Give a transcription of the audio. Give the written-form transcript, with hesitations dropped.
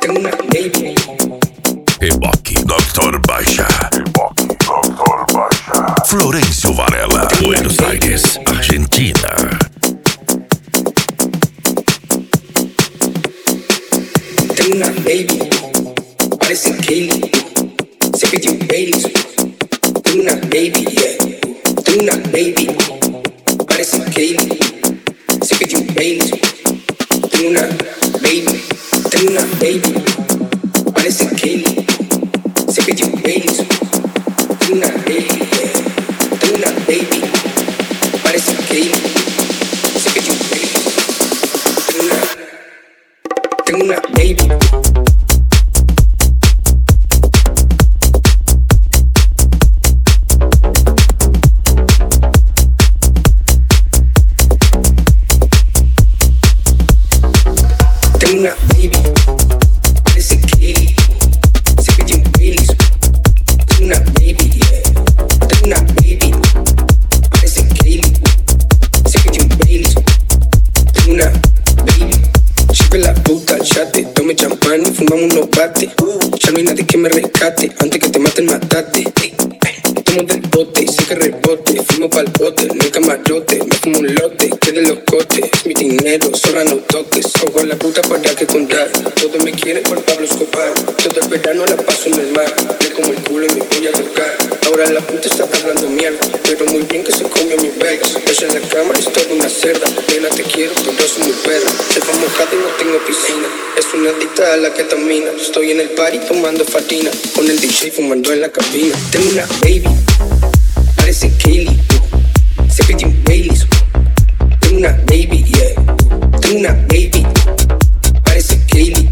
Tengo una baby. Reboque Dr. Baixa. Florencio Varela, Buenos Aires, Argentina. Tengo una baby, parece Kaylee, se pidió Baileys. Tengo una baby, yeah. Tengo una baby, parece Kaylee, se pidió Baileys. Tengo una baby, parece Kaylee, se pidió Baileys. Tengo una baby, yeah. Tengo una baby, parece Kaylee, se pidió Baileys. Tengo una baby. Tengo una baby, parece Kaylee, se pidió Baileys. Tengo una baby, yeah. Tengo una baby, parece Kaylee, se pidió Baileys. Tengo una baby, lleve la puta al yate, tome champán y fumamos unos bates. Ya no hay nadie que me rescate, antes que te maten matate. Tomo del bote, sé que rebote, fumo pa'l bote, en el camarote, me fumo un lote, que de los cotes, es mi dinero, zorra no toques, ojo a la puta para que contar, todo me quiere por Pablo Escobar, todo el verano la paso en el mar, le como el culo y me voy a tocar, ahora la puta está hablando mierda, pero muy bien que se comió mi vex, ella en la cama es toda una cerda, nena te quiero pero soy muy perra, llevo mojada y no tengo piscina, es una adicta a la ketamina, estoy en el party tomando fatina, con el DJ fumando en la cabina, tengo una baby, parece Kaylee, se pidió Baileys. Tengo una baby, yeah. Tengo una baby, parece Kaylee,